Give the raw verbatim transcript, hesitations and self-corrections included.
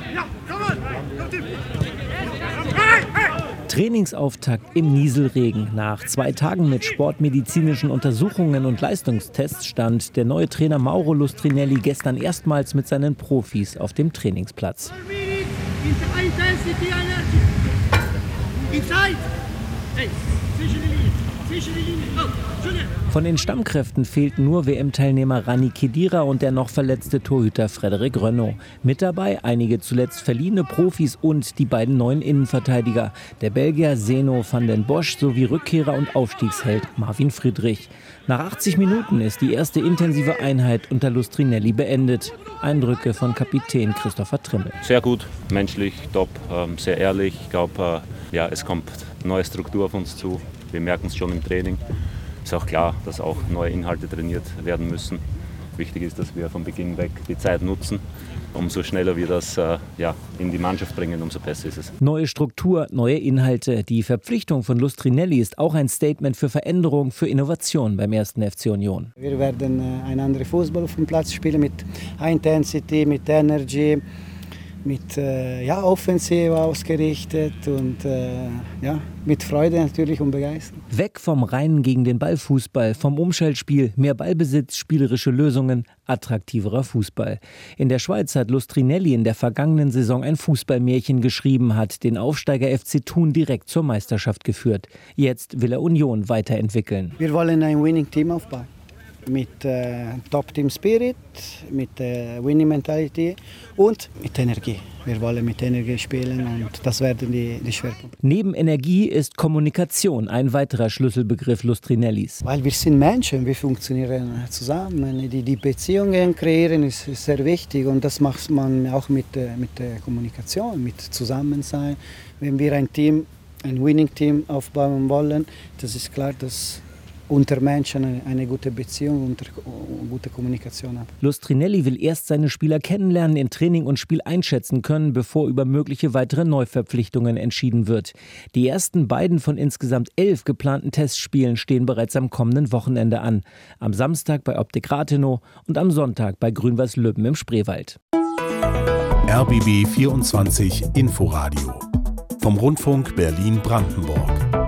Trainingsauftakt im Nieselregen. Nach zwei Tagen mit sportmedizinischen Untersuchungen und Leistungstests stand der neue Trainer Mauro Lustrinelli gestern erstmals mit seinen Profis auf dem Trainingsplatz. Von den Stammkräften fehlten nur W M-Teilnehmer Rani Khedira und der noch verletzte Torhüter Frédéric Renaud. Mit dabei einige zuletzt verliehene Profis und die beiden neuen Innenverteidiger, der Belgier Zeno van den Bosch sowie Rückkehrer und Aufstiegsheld Marvin Friedrich. Nach achtzig Minuten ist die erste intensive Einheit unter Lustrinelli beendet. Eindrücke von Kapitän Christopher Trimmel. Sehr gut, menschlich, top, sehr ehrlich. Ich glaube, ja, es kommt neue Struktur auf uns zu. Wir merken es schon im Training. Ist auch klar, dass auch neue Inhalte trainiert werden müssen. Wichtig ist, dass wir von Beginn weg die Zeit nutzen. Umso schneller wir das äh, ja, in die Mannschaft bringen, umso besser ist es. Neue Struktur, neue Inhalte. Die Verpflichtung von Lustrinelli ist auch ein Statement für Veränderung, für Innovation beim ersten F C Union. Wir werden äh, einen anderen Fußball auf dem Platz spielen mit Intensity, mit Energy, mit äh, ja, offensiv ausgerichtet und äh, ja, mit Freude natürlich und Begeisterung. Weg vom reinen gegen den Ball-Fußball, vom Umschaltspiel, mehr Ballbesitz, spielerische Lösungen, attraktiverer Fußball. In der Schweiz hat Lustrinelli in der vergangenen Saison ein Fußballmärchen geschrieben, hat den Aufsteiger F C Thun direkt zur Meisterschaft geführt. Jetzt will er Union weiterentwickeln. Wir wollen ein Winning-Team aufbauen. Mit äh, Top-Team-Spirit, mit äh, Winning-Mentality und mit Energie. Wir wollen mit Energie spielen und das werden die, die Schwerpunkte. Neben Energie ist Kommunikation ein weiterer Schlüsselbegriff Lustrinellis. Weil wir sind Menschen, wir funktionieren zusammen. Die, die Beziehungen kreieren ist, ist sehr wichtig und das macht man auch mit, mit der Kommunikation, mit Zusammensein. Wenn wir ein Team, ein Winning-Team aufbauen wollen, das ist klar, dass unter Menschen eine, eine gute Beziehung und gute Kommunikation haben. Lustrinelli will erst seine Spieler kennenlernen, in Training und Spiel einschätzen können, bevor über mögliche weitere Neuverpflichtungen entschieden wird. Die ersten beiden von insgesamt elf geplanten Testspielen stehen bereits am kommenden Wochenende an. Am Samstag bei Optik Rathenow und am Sonntag bei Grün-Weiß Lübben im Spreewald. R B B vierundzwanzig Inforadio vom Rundfunk Berlin-Brandenburg.